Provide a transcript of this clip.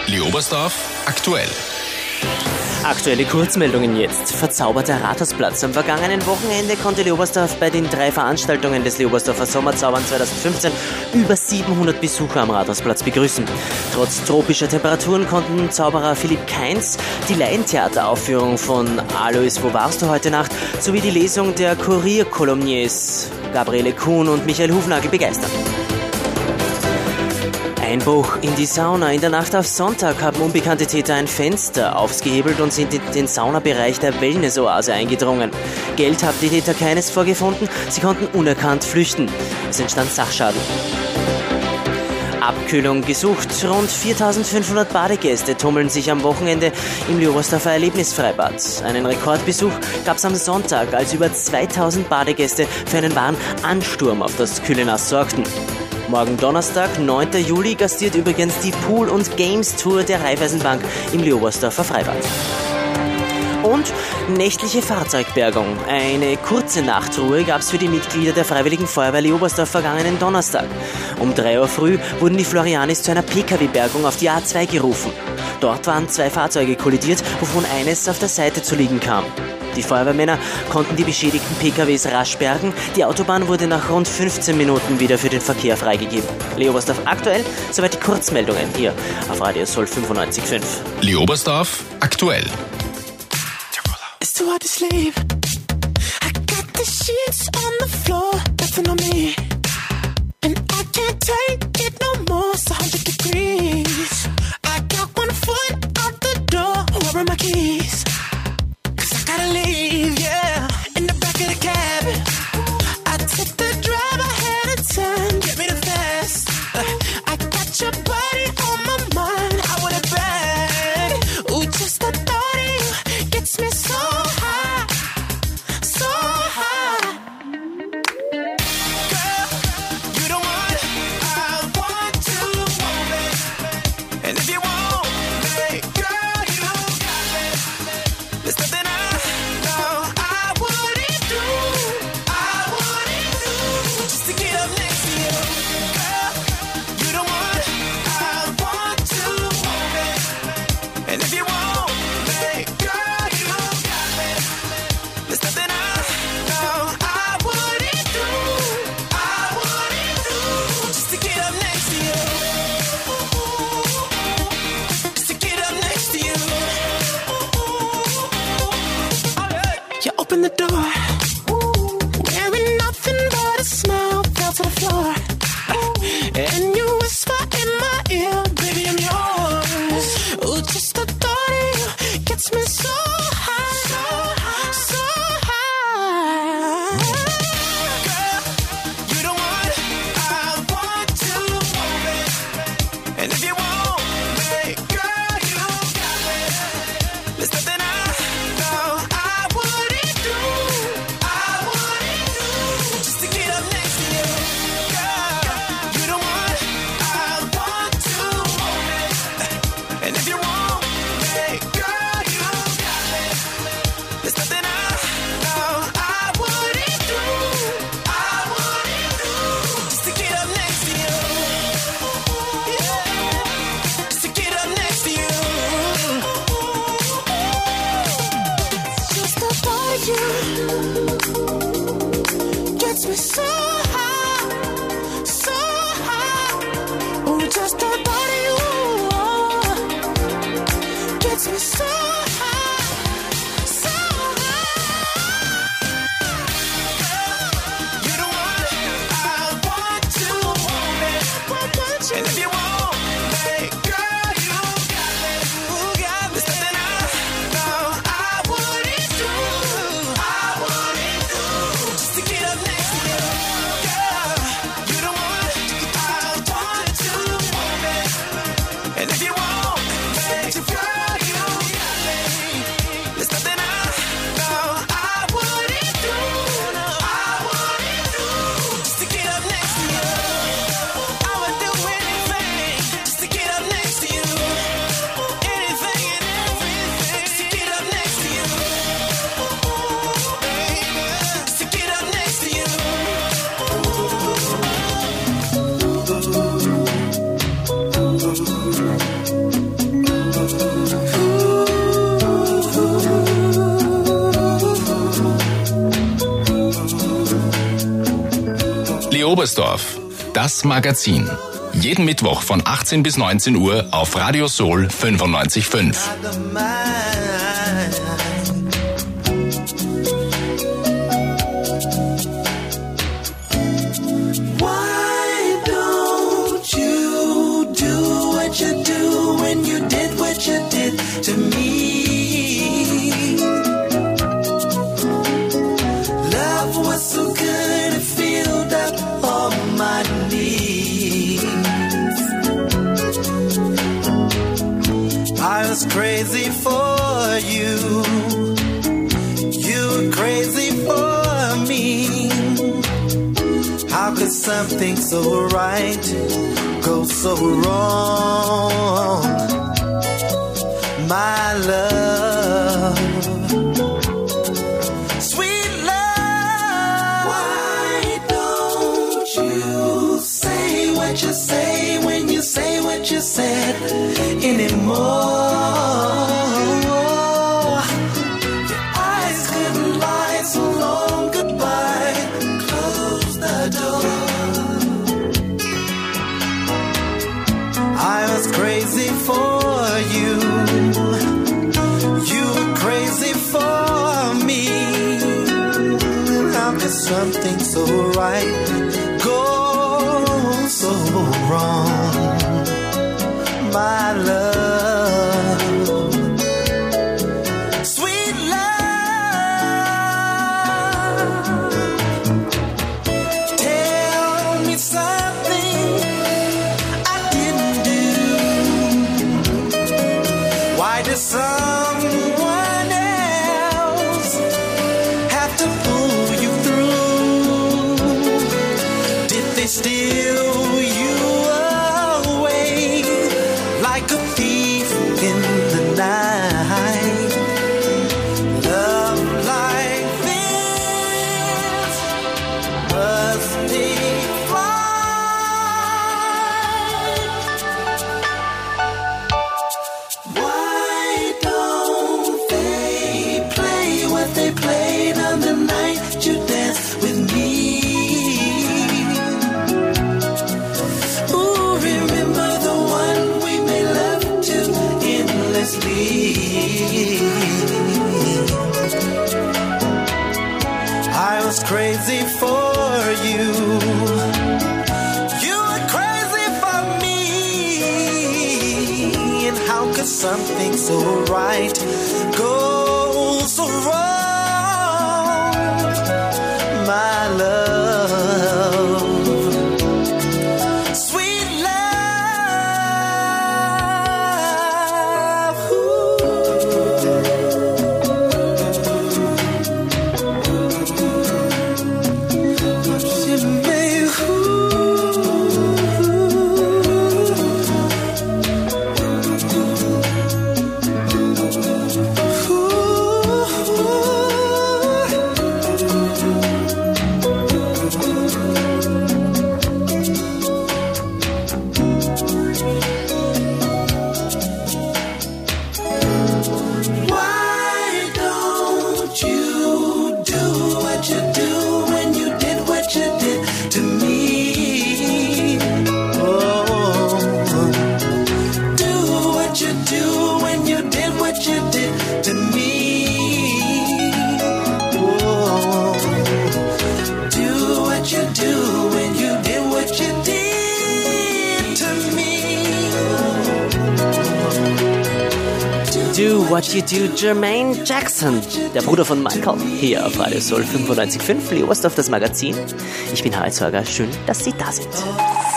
Leobersdorf aktuell. Aktuelle Kurzmeldungen jetzt. Verzauberter Rathausplatz. Am vergangenen Wochenende konnte Leobersdorf bei den 3 Veranstaltungen des Leobersdorfer Sommerzaubern 2015 über 700 Besucher am Rathausplatz begrüßen. Trotz tropischer Temperaturen konnten Zauberer Philipp Kainz die Laientheateraufführung von Alois, wo warst du heute Nacht, sowie die Lesung der Kurierkolumniers Gabriele Kuhn und Michael Hufnagel begeistern. Einbruch in die Sauna. In der Nacht auf Sonntag haben unbekannte Täter ein Fenster aufgehebelt und sind in den Saunabereich der Wellness-Oase eingedrungen. Geld haben die Täter keines vorgefunden, sie konnten unerkannt flüchten. Es entstand Sachschaden. Abkühlung gesucht. Rund 4.500 Badegäste tummeln sich am Wochenende im Leobersdorfer Erlebnisfreibad. Einen Rekordbesuch gab es am Sonntag, als über 2.000 Badegäste für einen wahren Ansturm auf das kühle Nass sorgten. Morgen Donnerstag, 9. Juli, gastiert übrigens die Pool- und Games-Tour der Raiffeisenbank im Leobersdorfer Freibad. Und nächtliche Fahrzeugbergung. Eine kurze Nachtruhe gab es für die Mitglieder der Freiwilligen Feuerwehr Leobersdorf vergangenen Donnerstag. Um 3 Uhr früh wurden die Florianis zu einer Pkw-Bergung auf die A2 gerufen. Dort waren 2 Fahrzeuge kollidiert, wovon eines auf der Seite zu liegen kam. Die Feuerwehrmänner konnten die beschädigten PKWs rasch bergen. Die Autobahn wurde nach rund 15 Minuten wieder für den Verkehr freigegeben. Leobersdorf aktuell, soweit die Kurzmeldungen hier auf Radio Soul 95.5. Leobersdorf aktuell. It's too hard to sleep. I got the sheets on the floor, nothing on me. And I can't take it no more, it's 100 degrees. I got 1 foot out the door, where are my keys? Gotta leave, yeah, in the back of the cab. I took the drive ahead of time, get me the fast. I got your body on my mind, I want it bad. Ooh, just the thought of you gets me so high, so high. Girl, you the one I want to want it. And if you want me, girl, you got me. There's nothing open the door, wearing nothing but a smile, fell to the floor, and you whisper in my ear, baby, I'm yours. Ooh, just the thought of you gets me so high, so high. Girl, you the one I want to want it. And if you want me, girl, you got me. There's nothing gets me so high, so high. Oh, just the thought of you gets me so high, so high. Girl, you're the one I want to want it. And if you want me, girl, you got me. There's nothing I wouldn't do. Just to get up next to you. Girl, you're the one I want to want it. And if you want me, girl, you got me. There's nothing I wouldn't do. Just to get up next to you. I would do anything just to get up next to you. Anything and everything just to get up next to you. Just to get up next to you. Lee Oberstdorf, das Magazin. Jeden Mittwoch von 18 bis 19 Uhr auf Radio Soul 95.5. To me, love was so good it filled up all my needs. I was crazy for you, you were crazy for me. How could something so right go so wrong? My love, sweet love. Why don't you say what you say when you say what you said anymore? Your eyes couldn't lie so long. Goodbye, close the door. I was crazy for you. Something so right goes so wrong, my love, sweet love. Tell me something I didn't do. Why does someone else have to pull you through? Steal you away like a thief in the night. Love like this must take flight. Why don't they play what they played on the night you danced with me? I was crazy for you. You were crazy for me. And how could something so right go so wrong, my love? Sweet love. Do What You Do, Jermaine Jackson, der Bruder von Michael, hier auf Radio Soul 95.5, Lee Oberstdorf, das Magazin. Ich bin Harald Sorger, schön, dass Sie da sind.